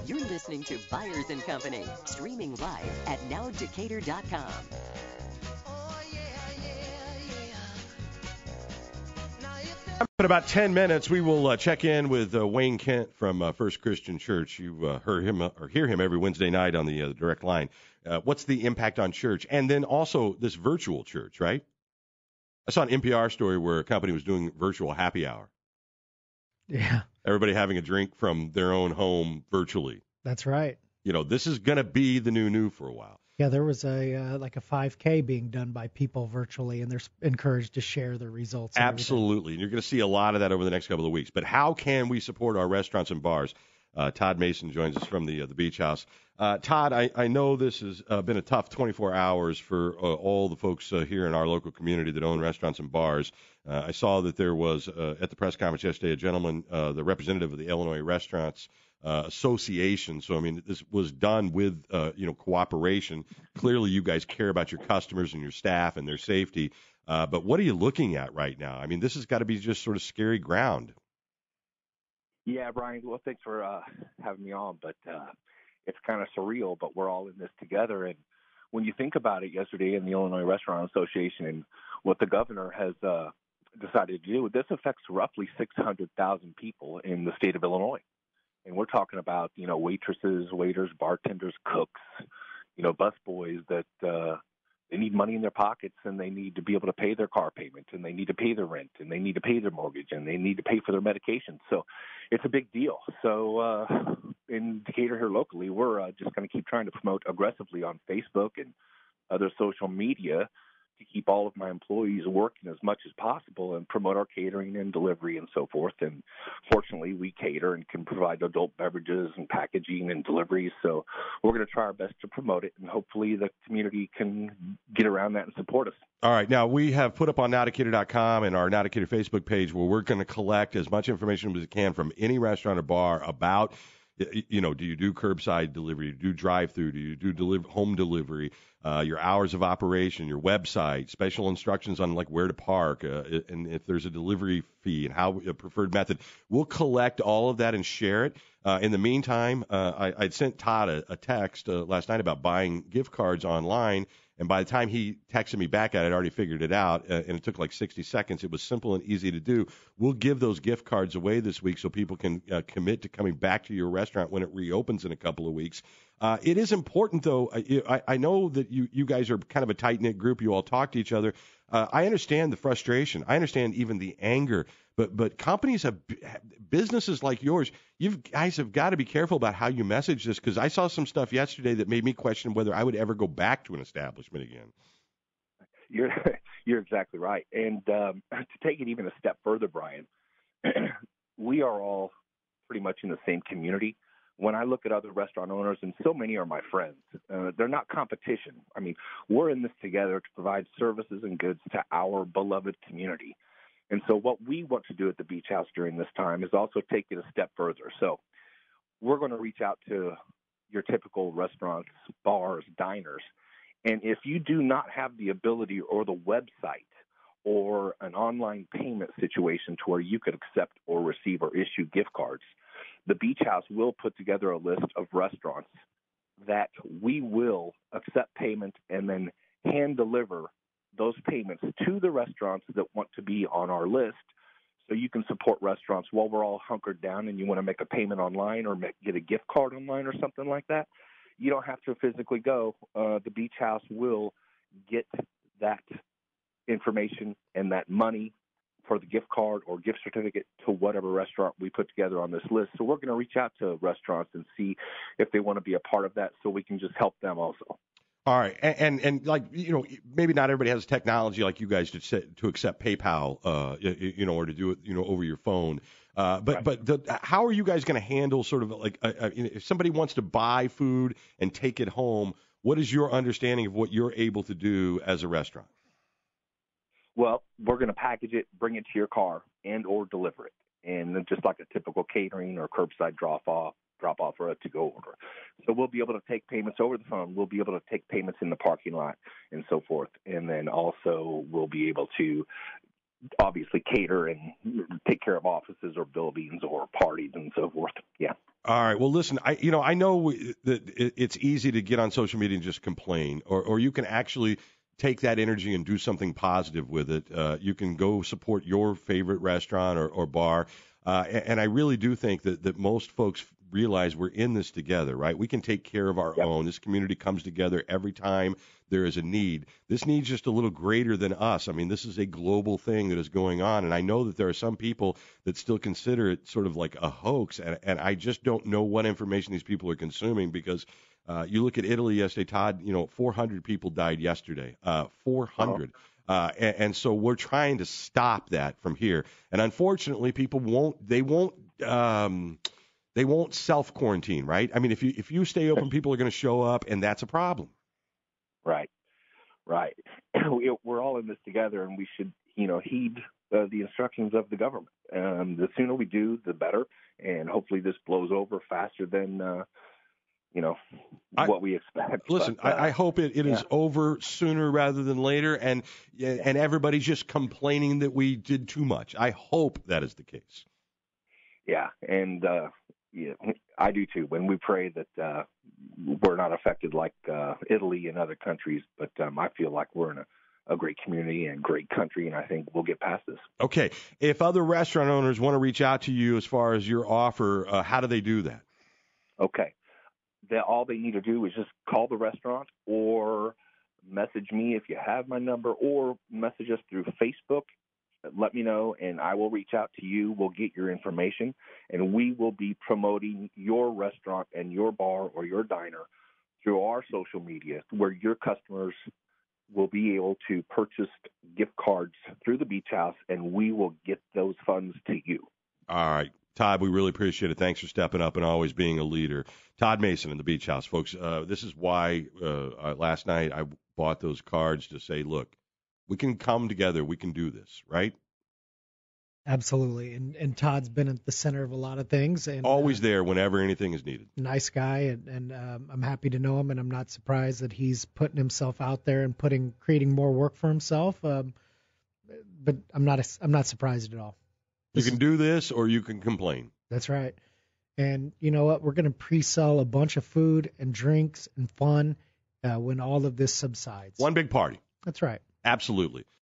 You're listening to Byers and Company, streaming live at nowdecatur.com. In about 10 minutes, we will check in with Wayne Kent from First Christian Church. You heard him or hear him every Wednesday night on the direct line. What's the impact on church? And then also this virtual church, right? I saw an NPR story where a company was doing virtual happy hour. Yeah. Everybody having a drink from their own home virtually. That's right. You know, this is going to be the new for a while. Yeah, there was a 5K being done by people virtually, and they're encouraged to share the results. Absolutely, and you're going to see a lot of that over the next couple of weeks. But how can we support our restaurants and bars? Todd Mason joins us from the Beach House. Todd, I know this has been a tough 24 hours for all the folks here in our local community that own restaurants and bars. I saw that there was, at the press conference yesterday, a gentleman, the representative of the Illinois Restaurants Association. So, I mean, this was done with, cooperation. Clearly, you guys care about your customers and your staff and their safety. But what are you looking at right now? I mean, this has got to be just sort of scary ground. Yeah, Brian, well, thanks for having me on. But it's kind of surreal, but we're all in this together. And when you think about it, yesterday in the Illinois Restaurant Association and what the governor has decided to do, this affects roughly 600,000 people in the state of Illinois. And we're talking about, waitresses, waiters, bartenders, cooks, busboys that they need money in their pockets, and they need to be able to pay their car payment, and they need to pay their rent, and they need to pay their mortgage, and they need to pay for their medication. So it's a big deal. So in Decatur here locally, we're just going to keep trying to promote aggressively on Facebook and other social media to keep all of my employees working as much as possible and promote our catering and delivery and so forth. And fortunately, we cater and can provide adult beverages and packaging and deliveries. So we're going to try our best to promote it, and hopefully the community can get around that and support us. All right. Now, we have put up on nowdecatur.com and our Now Decatur Facebook page where we're going to collect as much information as we can from any restaurant or bar about, do you do curbside delivery? Do you do drive-through? Do you do home delivery? Your hours of operation, your website, special instructions on like where to park, and if there's a delivery fee and how a preferred method. We'll collect all of that and share it. In the meantime, I'd sent Todd a text last night about buying gift cards online. And by the time he texted me back I'd already figured it out, and it took like 60 seconds. It was simple and easy to do. We'll give those gift cards away this week so people can commit to coming back to your restaurant when it reopens in a couple of weeks. It is important, though. I know that you guys are kind of a tight-knit group. You all talk to each other. I understand the frustration. I understand even the anger. But companies businesses like yours, you guys have got to be careful about how you message this, because I saw some stuff yesterday that made me question whether I would ever go back to an establishment again. You're exactly right. And to take it even a step further, Brian, we are all pretty much in the same community. When I look at other restaurant owners, and so many are my friends, they're not competition. I mean, we're in this together to provide services and goods to our beloved community. And so what we want to do at the Beach House during this time is also take it a step further. So we're going to reach out to your typical restaurants, bars, diners. And if you do not have the ability or the website or an online payment situation to where you could accept or receive or issue gift cards, the Beach House will put together a list of restaurants that we will accept payment and then hand deliver those payments to the restaurants that want to be on our list, so you can support restaurants while we're all hunkered down and you want to make a payment online or get a gift card online or something like that. You don't have to physically go. The Beach House will get that information and that money for the gift card or gift certificate to whatever restaurant we put together on this list. So we're going to reach out to restaurants and see if they want to be a part of that, so we can just help them also. All right, and like, maybe not everybody has technology like you guys to accept PayPal, or to do it, over your phone. How are you guys going to handle sort of like if somebody wants to buy food and take it home? What is your understanding of what you're able to do as a restaurant? Well, we're going to package it, bring it to your car, and or deliver it, and then just like a typical catering or curbside drop off or a to-go order. So we'll be able to take payments over the phone. We'll be able to take payments in the parking lot and so forth. And then also we'll be able to obviously cater and take care of offices or buildings or parties and so forth. Yeah. All right. Well, listen, I know that it's easy to get on social media and just complain, or you can actually take that energy and do something positive with it. You can go support your favorite restaurant or bar. And I really do think that most folks realize we're in this together, right? We can take care of our own. This community comes together every time there is a need. This need's just a little greater than us. I mean, this is a global thing that is going on. And I know that there are some people that still consider it sort of like a hoax. And I just don't know what information these people are consuming because you look at Italy yesterday, Todd, 400 people died yesterday. 400. And so we're trying to stop that from here. And unfortunately, people won't self-quarantine, right? I mean, if you stay open, people are going to show up, and that's a problem. Right. We're all in this together, and we should, heed the instructions of the government. The sooner we do, the better, and hopefully this blows over faster than what we expect. Listen, but, I hope it is over sooner rather than later, and everybody's just complaining that we did too much. I hope that is the case. Yeah, and I do too. When we pray that we're not affected like Italy and other countries, but I feel like we're in a great community and great country, and I think we'll get past this. Okay. If other restaurant owners want to reach out to you as far as your offer, how do they do that? Okay. All they need to do is just call the restaurant or message me if you have my number, or message us through Facebook. Let me know, and I will reach out to you. We'll get your information, and we will be promoting your restaurant and your bar or your diner through our social media, where your customers will be able to purchase gift cards through the Beach House, and we will get those funds to you. All right. Todd, we really appreciate it. Thanks for stepping up and always being a leader. Todd Mason in the Beach House, folks. This is why last night I bought those cards to say, look, we can come together. We can do this, right? Absolutely. And Todd's been at the center of a lot of things. And always there whenever anything is needed. Nice guy, and I'm happy to know him, and I'm not surprised that he's putting himself out there and creating more work for himself. But I'm not surprised at all. You can do this, or you can complain. That's right. And you know what? We're going to pre-sell a bunch of food and drinks and fun when all of this subsides. One big party. That's right. Absolutely.